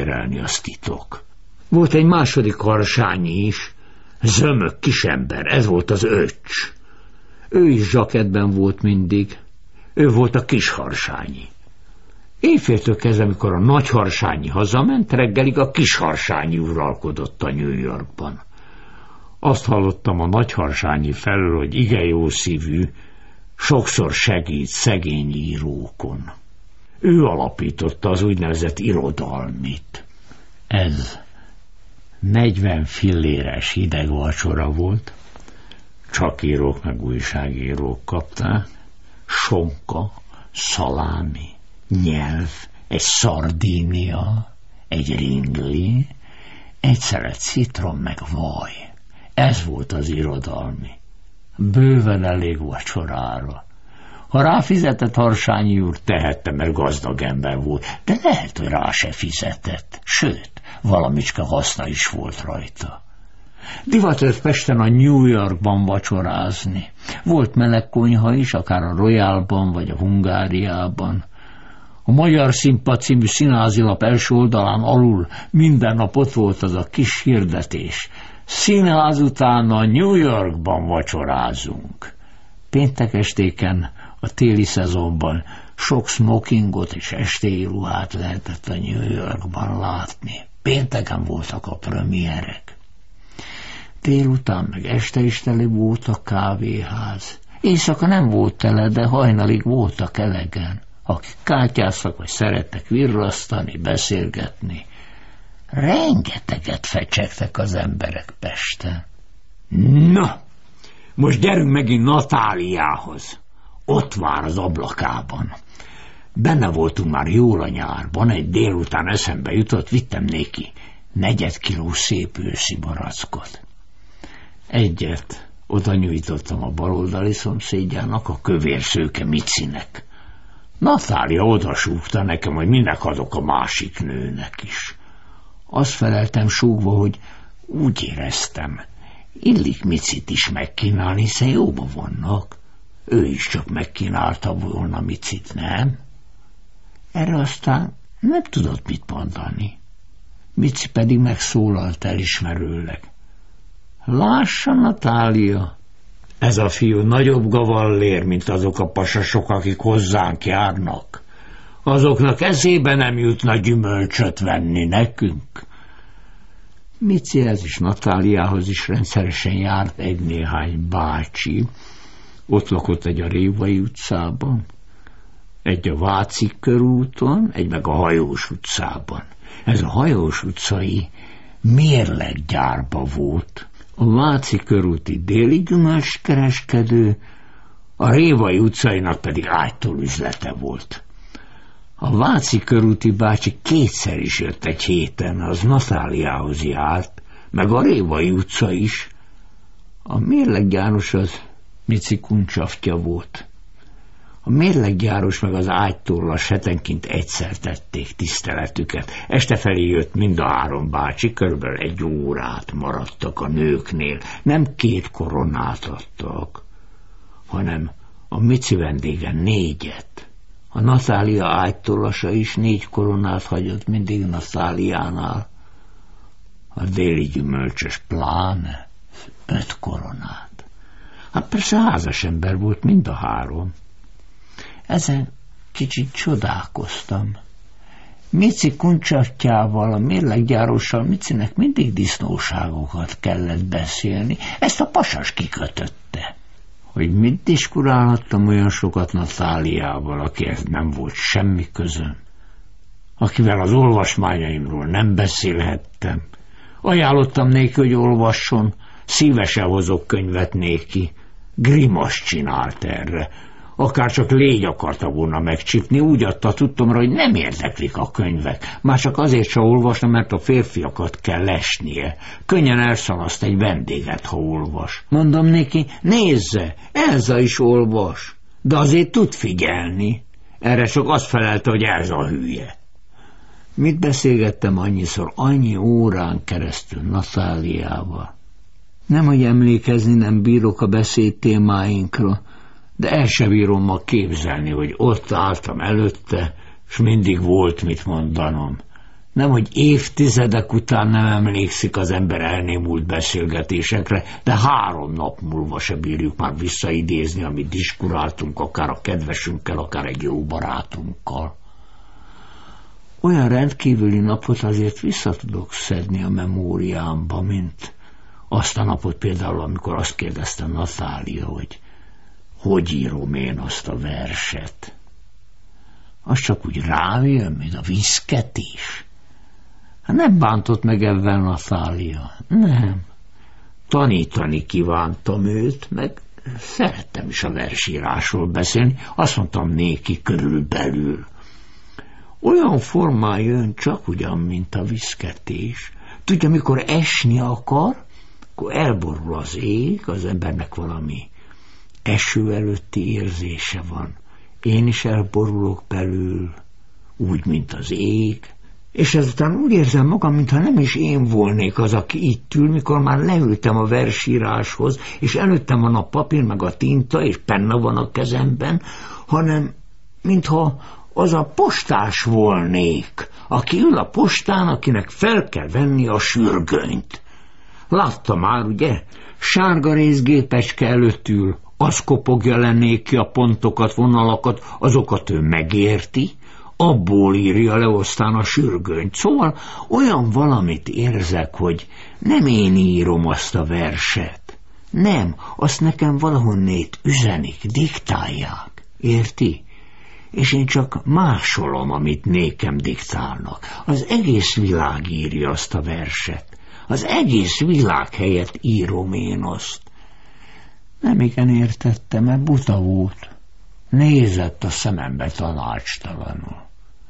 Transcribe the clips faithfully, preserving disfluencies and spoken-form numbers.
szerelni, az titok. Volt egy második Harsányi is, zömök kisember, ez volt az öcs. Ő is zsakettben volt mindig, ő volt a kis Harsányi. Éjféltől kezdve, amikor a nagy Harsányi hazament, reggelig a kis Harsányi uralkodott a New Yorkban. Azt hallottam a nagy Harsányi felől, hogy igen jó szívű, sokszor segít szegény írókon. Ő alapította az úgynevezett irodalmit. Ez negyven filléres hideg vacsora volt, csak írók meg újságírók kapták, sonka, szalámi, nyelv, egy szardínia, egy ringli, egy szelet citrom meg vaj. Ez volt az irodalmi. Bőven elég vacsorára. Ha ráfizetett Harsányi úr, tehette, mert gazdag ember volt, de lehet, hogy rá se fizetett. Sőt, valamicske haszna is volt rajta. Divat lett Pesten a New Yorkban vacsorázni. Volt meleg konyha is, akár a Royalban vagy a Hungáriában. A Magyar Színpad című színházilap első oldalán alul minden nap ott volt az a kis hirdetés. Színház után a New Yorkban vacsorázunk. Péntek estéken, a téli szezonban sok smokingot és estéi ruhát lehetett a New Yorkban látni. Pénteken voltak a premierek. Délután meg este is tele volt a kávéház. Éjszaka nem volt tele, de hajnalig voltak elegen, akik kártyáztak vagy szerettek virrasztani, beszélgetni. Rengeteget fecsegtek az emberek Pesten. Na, most gyerünk megint Natáliához. Ott vár az ablakában. Benne voltunk már jól a nyárban, egy délután eszembe jutott, vittem néki negyed kiló szép őszi barackot. Egyet oda nyújtottam a baloldali szomszédjának, a kövér szőke Micinek. Natália odasúgta nekem, hogy minek adok a másik nőnek is. Azt feleltem súgva, hogy úgy éreztem, illik Micit is megkínálni, hiszen jóba vannak. Ő is csak megkínálta volna Micit, nem? Erre aztán nem tudott mit mondani. Mici pedig megszólalt elismerőleg. Lássa, Natália, ez a fiú nagyobb gavallér, mint azok a pasasok, akik hozzánk járnak. Azoknak eszébe nem jutna gyümölcsöt venni nekünk. Micihez is, Natáliához is rendszeresen járt egy-néhány bácsi. Ott lakott egy a Révai utcában, egy a Váci körúton, egy meg a Hajós utcában. Ez a Hajós utcai mérleggyárba volt. A Váci körúti déli gyümölcskereskedő, a Révai utcainak pedig ágytól üzlete volt. A Váci körúti bácsi kétszer is jött egy héten, az Natáliához járt, meg a Révai utca is. A mérleggyáros az Mici kuncsaftja volt. A mérleggyáros meg az ágytóllas hetenként egyszer tették tiszteletüket. Este felé jött mind a három bácsi, körülbelül egy órát maradtak a nőknél. Nem két koronát adtak, hanem a Mici vendége négyet. A Natália ágytollasa is négy koronát hagyott mindig Natáliánál. A déli gyümölcsös pláne öt koronát. Hát persze házas ember volt mind a három. Ezen kicsit csodálkoztam. Mici kuncsatjával, a mérleggyárossal Micinek mindig disznóságokat kellett beszélni. Ezt a pasas kikötötte. Hogy mit diskurálhattam olyan sokat Natáliával, akihez nem volt semmi közöm, akivel az olvasmányaimról nem beszélhettem. Ajánlottam néki, hogy olvasson, szívesen hozok könyvet néki. Grimas csinált erre. Akár csak légy akarta volna megcsipni, úgy adta tudtomra, hogy nem érdeklik a könyvek. Már csak azért se olvasna, mert a férfiakat kell lesnie. Könnyen elszalaszt egy vendéget, ha olvas. Mondom néki, nézze, Elza is olvas, de azért tud figyelni. Erre csak azt felelte, hogy Elza hülye. Mit beszélgettem annyiszor, annyi órán keresztül Natáliával? Nem, hogy emlékezni nem bírok a beszéd témáinkra, de el se bírom ma képzelni, hogy ott álltam előtte, s mindig volt mit mondanom. Nem, hogy évtizedek után nem emlékszik az ember elnémult beszélgetésekre, de három nap múlva se bírjuk már visszaidézni, amit diskuráltunk, akár a kedvesünkkel, akár egy jó barátunkkal. Olyan rendkívüli napot azért vissza tudok szedni a memóriámba, mint azt a napot például, amikor azt kérdezte Natália, hogy hogy írom én azt a verset. Az csak úgy rám jön, mint a viszketés. Hát nem bántott meg ebben Natália. Nem. Tanítani kívántam őt, meg szerettem is a versírásról beszélni. Azt mondtam néki körülbelül. Olyan formán jön csak ugyan, mint a viszketés. Tudja, amikor esni akar, akkor elborul az ég, az embernek valami eső előtti érzése van. Én is elborulok belül, úgy, mint az ég, és ezután úgy érzem magam, mintha nem is én volnék az, aki itt ül, mikor már leültem a versíráshoz, és előttem van a papír, meg a tinta, és penna van a kezemben, hanem mintha az a postás volnék, aki ül a postán, akinek fel kell venni a sürgönyt. Látta már, ugye? Sárga részgépecske előtt ül, az kopogja le néki a pontokat, vonalakat, azokat ő megérti, abból írja le aztán a sürgönyt. Szóval olyan valamit érzek, hogy nem én írom azt a verset. Nem, azt nekem valahonnét üzenik, diktálják. Érti? És én csak másolom, amit nékem diktálnak. Az egész világ írja azt a verset. Az egész világ helyett írom én azt. Nem igen értettem, mert buta volt. Nézett a szemembe tanácstalanul.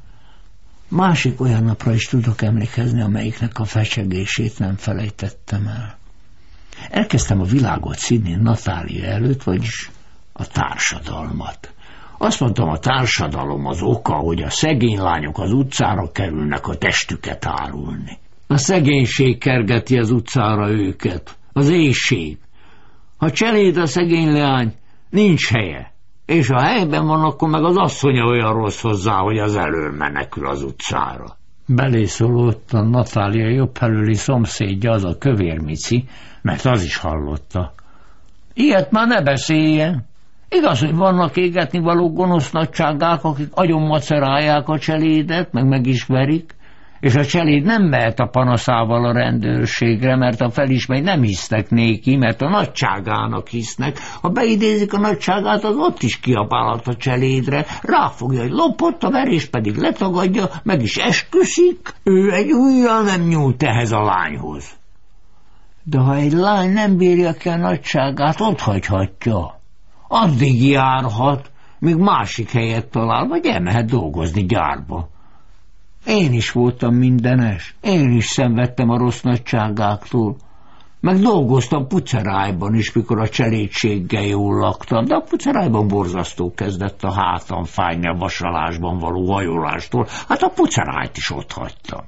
Másik olyan napra is tudok emlékezni, amelyiknek a fecsegését nem felejtettem el. Elkezdtem a világot szídni Natália előtt, vagyis a társadalmat. Azt mondtam, a társadalom az oka, hogy a szegény lányok az utcára kerülnek a testüket árulni. A szegénység kergeti az utcára őket, az éhség. Ha cseléd a szegény leány, nincs helye, és ha helyben van, akkor meg az asszonya olyan rossz hozzá, hogy az elől menekül az utcára. Belészólott a Natália jobb felüli szomszédja, az a kövér Mici, mert az is hallotta. Ilyet már ne beszéljen. Igaz, hogy vannak égetni való gonosz nagyságák, akik agyon macerálják a cselédet, meg meg is verik, és a cseléd nem mehet a panaszával a rendőrségre, mert a felismerik, nem hisznek néki, mert a nagyságának hisznek. Ha beidézik a nagyságát, az ott is kiabálhat a cselédre, ráfogja, hogy lopott, a verés pedig letagadja, meg is esküszik, ő egy ujjal nem nyúlt ehhez a lányhoz. De ha egy lány nem bírja ki a nagyságát, ott hagyhatja. Addig járhat, míg másik helyet talál, vagy elmehet dolgozni gyárba. Én is voltam mindenes, én is szenvedtem a rossz nagyságáktól, meg dolgoztam pucerájban is, mikor a cselédséggel jól laktam, de a pucerájban borzasztó kezdett a hátam fájni a vasalásban való hajolástól, hát a pucerájt is ott hagytam.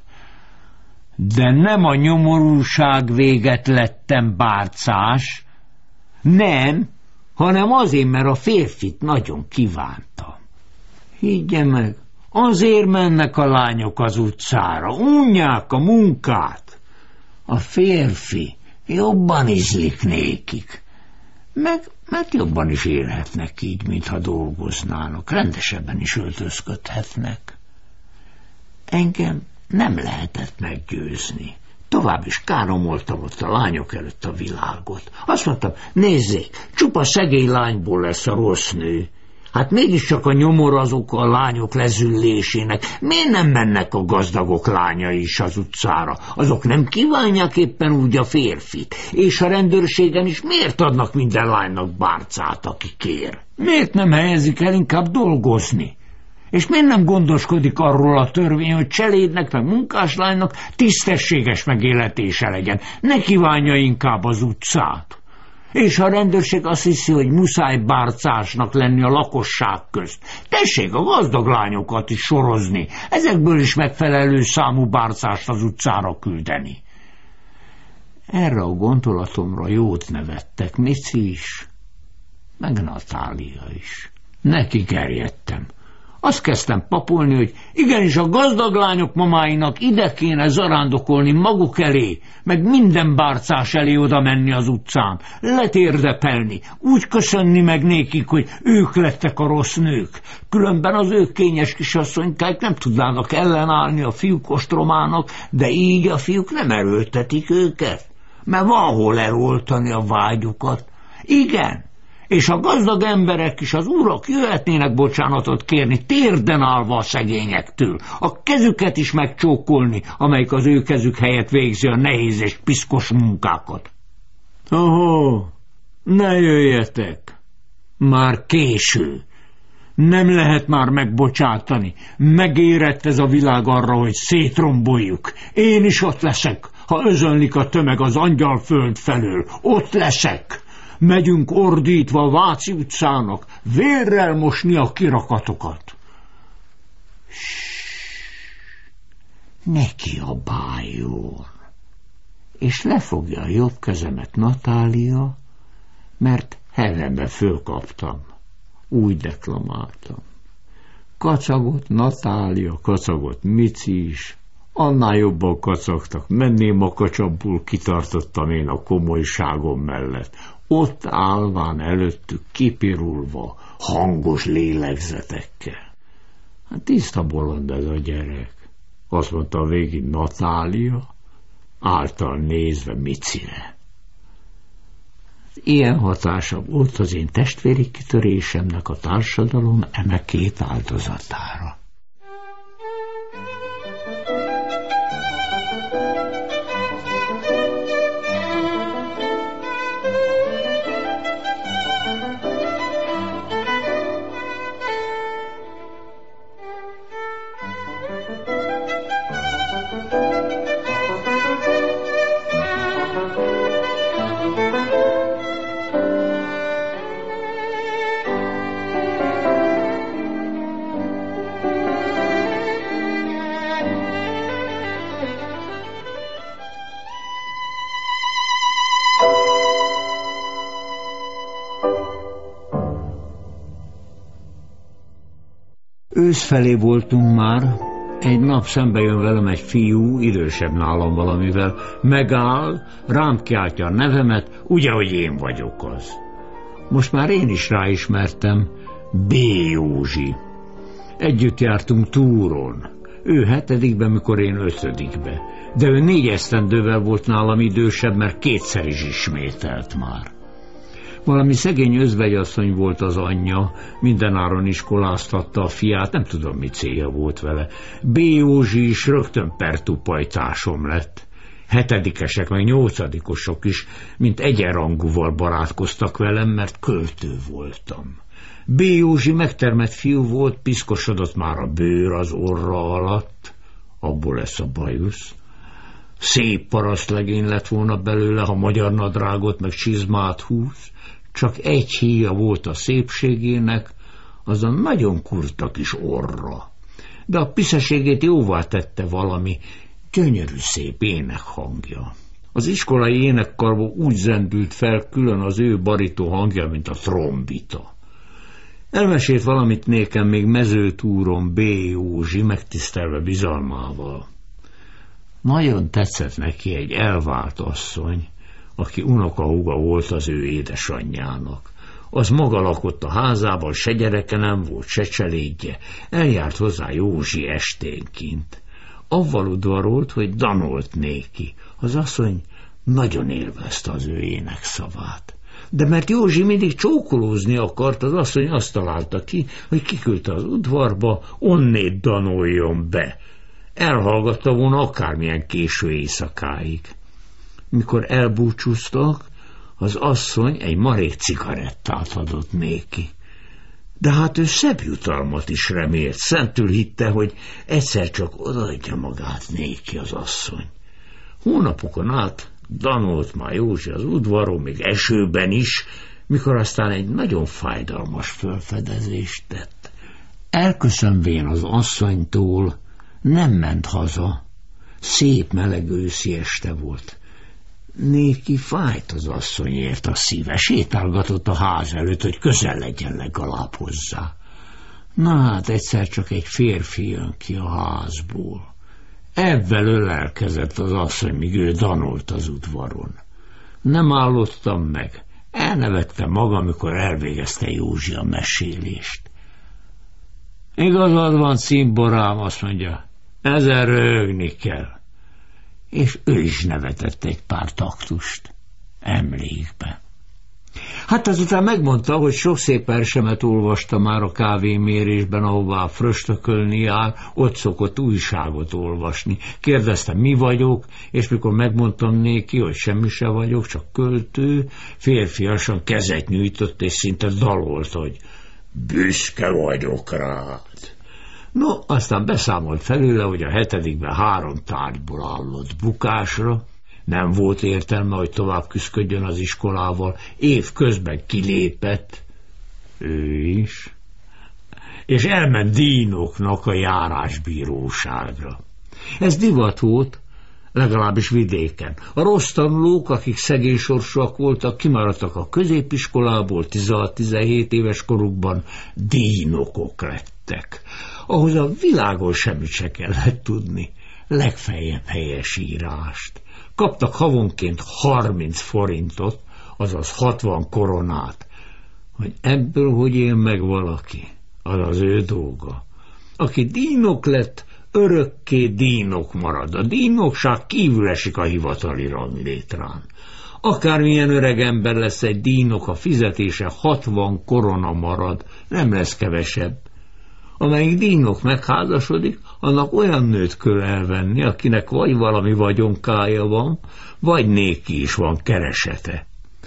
De nem a nyomorúság véget lettem bárcás, nem, hanem azért, mert a férfit nagyon kívántam. Higgye meg, azért mennek a lányok az utcára, unják a munkát. A férfi jobban ízlik nékik, meg mert jobban is élhetnek így, mintha dolgoznának, rendesebben is öltözködhetnek. Engem nem lehetett meggyőzni. Tovább is káromoltam ott a lányok előtt a világot. Azt mondtam, nézzék, csupa szegény lányból lesz a rossz nő. Hát mégiscsak a nyomor azok a lányok lezüllésének. Miért nem mennek a gazdagok lányai is az utcára? Azok nem kívánják éppen úgy a férfit. És a rendőrségen is miért adnak minden lánynak bárcát, aki kér? Miért nem helyezik el inkább dolgozni? És miért nem gondoskodik arról a törvény, hogy cselédnek, meg munkáslánynak tisztességes megéletése legyen? Ne kívánja inkább az utcát. És a rendőrség azt hiszi, hogy muszáj bárcásnak lenni a lakosság közt. Tessék a gazdag lányokat is sorozni, ezekből is megfelelő számú bárcást az utcára küldeni. Erre a gondolatomra jót nevettek Mici is, meg Natália is. Neki gerjedtem. Azt kezdtem papolni, hogy igenis a gazdag lányok mamáinak ide kéne zarándokolni maguk elé, meg minden bárcás elé oda menni az utcán, letérdepelni, úgy köszönni meg nékik, hogy ők lettek a rossz nők. Különben az ők kényes kisasszonykák nem tudnának ellenállni a fiúk ostromának, de így a fiúk nem erőltetik őket, mert van hol eloltani a vágyukat. Igen. És a gazdag emberek is, az urak jöhetnének bocsánatot kérni, térden állva a szegényektől, a kezüket is megcsókolni, amelyik az ő kezük helyett végzi a nehéz és piszkos munkákat. Ahó, ne jöjjetek! Már késő. Nem lehet már megbocsátani. Megérett ez a világ arra, hogy szétromboljuk. Én is ott leszek, ha özönlik a tömeg az angyalföld felől. Ott leszek. Megyünk ordítva a Váci utcának, vérrel mosni a kirakatokat. Ne kiabáljon, és lefogja a jobb kezemet Natália, mert hevenbe fölkaptam. Úgy deklamáltam. Kacagott Natália, kacagott Mici is, annál jobban kacagtak, menném a kacsabbul kitartottam én a komolyságom mellett. Ott állván előttük kipirulva, hangos lélegzetekkel. Hát tiszta bolond ez a gyerek, azt mondta a végig Natália, által nézve Micire. Ilyen hatása volt az én testvéri kitörésemnek a társadalom eme két áldozatára. Ősz felé voltunk már, egy nap szembe jön velem egy fiú, idősebb nálam valamivel, megáll, rám kiáltja a nevemet, ugye, hogy én vagyok az. Most már én is ráismertem, B. Józsi. Együtt jártunk túron, ő hetedikben, mikor én ötödikbe, de ő négy esztendővel volt nálam idősebb, mert kétszer is ismételt már. Valami szegény özvegyasszony volt az anyja, mindenáron iskoláztatta a fiát, nem tudom, mi célja volt vele. B. Józsi is rögtön pertupajtásom lett. Hetedikesek, meg nyolcadikosok is, mint egyenrangúval barátkoztak velem, mert költő voltam. B. Józsi megtermett fiú volt, piszkosodott már a bőr az orra alatt, abból lesz a bajusz. Szép parasztlegény lett volna belőle, ha magyar nadrágot meg csizmát húz, csak egy híja volt a szépségének, az a nagyon kurta kis orra. De a piszeségét jóvá tette valami gyönyörű szép énekhangja. Az iskolai énekkarban úgy zendült fel külön az ő barító hangja, mint a trombita. Elmesélt valamit nékem még mezőtúron B. Józsi, megtisztelve bizalmával. Nagyon tetszett neki egy elvált asszony, aki unokahúga volt az ő édesanyjának. Az maga lakott a házában, se gyereke nem volt, se cselédje, eljárt hozzá Józsi esténként. Avval udvarolt, hogy danolt néki. Az asszony nagyon élvezte az ő énekszavát. De mert Józsi mindig csókolózni akart, az asszony azt találta ki, hogy kiküldte az udvarba, onnét danoljon be. Elhallgatta volna akármilyen késő éjszakáig. Mikor elbúcsúztak, az asszony egy marék cigarettát adott néki. De hát ő szebb jutalmat is remélt, szentül hitte, hogy egyszer csak odaadja magát néki az asszony. Hónapokon át danolt már Józsi az udvaron, még esőben is, mikor aztán egy nagyon fájdalmas felfedezést tett. Elköszönvén az asszonytól nem ment haza. Szép meleg őszi este volt. Néki fájt az asszonyért a szíve, sétálgatott a ház előtt, hogy közel legyen legalább hozzá. Na hát egyszer csak egy férfi jön ki a házból. Ebben ölelkezett az asszony, míg ő danolt az udvaron. Nem állottam meg. Elnevettem magam, amikor elvégezte Józsi a mesélést. Igazad van, cimborám, azt mondja, ezen röhögni kell. És ő is nevetett egy pár taktust. Emlékbe. Hát azután megmondta, hogy sok szép versemet olvasta már a kávémérésben, ahová fröstökölni jár, ott szokott újságot olvasni. Kérdeztem, mi vagyok, és mikor megmondtam néki, hogy semmi se vagyok, csak költő, férfiasan kezet nyújtott, és szinte dalolt, hogy büszke vagyok rád. No, aztán beszámolt felőle, hogy a hetedikben három tárgyból állott bukásra, nem volt értelme, hogy tovább küszködjön az iskolával, év közben kilépett, ő is, és elment dínoknak a járásbíróságra. Ez divat volt, legalábbis vidéken. A rossz tanulók, akik szegény sorsúak voltak, kimaradtak a középiskolából, tizenhat-tizenhét éves korukban dínokok lettek. Ahhoz a világon semmit se kellett tudni, legfeljebb helyesírást. Kaptak havonként harminc forintot, azaz hatvan koronát. Hogy ebből hogy él meg valaki, az az ő dolga. Aki dínok lett, örökké dínok marad. A dínokság kívül esik a hivatali ranglétrán. Akármilyen öreg ember lesz egy dínok, a fizetése hatvan korona marad, nem lesz kevesebb. Amelyik dínok megházasodik, annak olyan nőt kell elvenni, akinek vagy valami vagyonkája van, vagy néki is van keresete.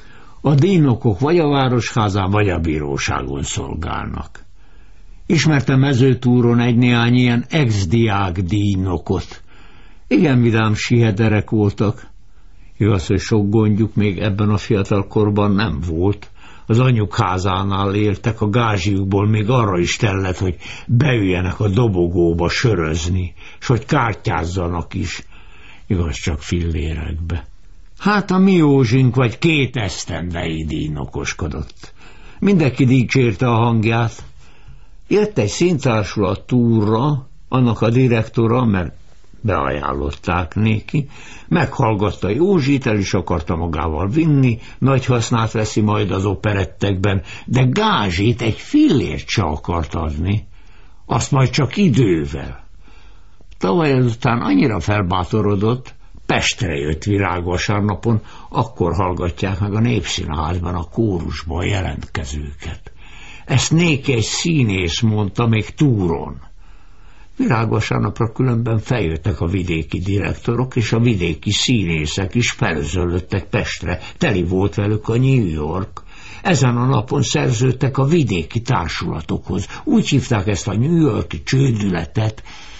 A dínokok vagy a városházán, vagy a bíróságon szolgálnak. Ismertem Mezőtúron egy-néhány ilyen ex-diák dínokot. Igen vidám sihederek voltak. Igaz, hogy sok gondjuk még ebben a fiatal korban nem volt. Az anyjuk házánál éltek, a gázsiukból még arra is tellett, hogy beüljenek a dobogóba sörözni, s hogy kártyázzanak is, igaz csak fillérekbe. Hát a mi Józsink vagy két esztendei dínokoskodott. Mindenki dicsérte a hangját. Jött egy színtársulat túrra, annak a direktora, mert beajánlották néki, meghallgatta Józsit, el is akarta magával vinni, nagy hasznát veszi majd az operettekben, de gázsit egy fillért se akart adni, azt majd csak idővel. Tavaly ezután annyira felbátorodott, Pestre jött virágvasárnapon, akkor hallgatják meg a Népszínházban a kórusban jelentkezőket. Ezt néki egy színész mondta még túron. Virágvasárnapra különben feljöttek a vidéki direktorok, és a vidéki színészek is felzöllöttek Pestre, teli volt velük a New York. Ezen a napon szerződtek a vidéki társulatokhoz. Úgy hívták ezt a New Yorki csődületet,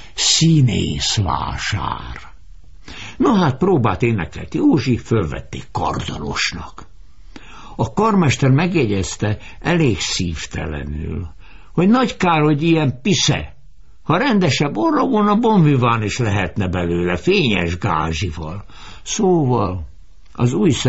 színészvásár. Na hát próbát énekelt Józsi, fölvették kardalosnak. A karmester megjegyezte elég szívtelenül, hogy nagy kár, hogy ilyen pisze. Ha rendesebb orra volna, bonviván is lehetne belőle, fényes gázsival. Szóval az új